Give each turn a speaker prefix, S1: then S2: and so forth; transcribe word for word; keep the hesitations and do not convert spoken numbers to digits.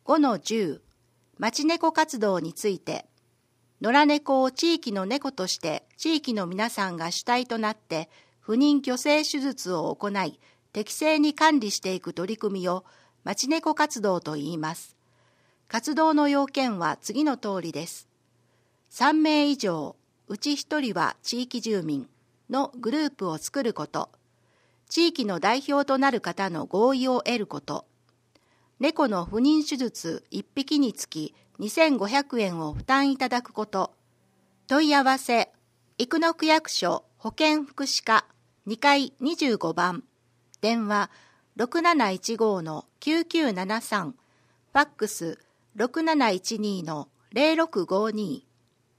S1: ごのじゅう、町猫活動について、野良猫を地域の猫として地域の皆さんが主体となって不妊去勢手術を行い、適正に管理していく取り組みを町猫活動と言います。活動の要件は次の通りです。さんめい以上、うちひとりは地域住民のグループを作ること、地域の代表となる方の合意を得ること、猫の不妊手術いっぴきにつきにせんごひゃくえんを負担いただくこと、問い合わせ、生野区役所保健福祉課にかいにじゅうごばん、電話 ろくなないちご のきゅうきゅうななさん、ファックス ろくなないちに のゼロろくごに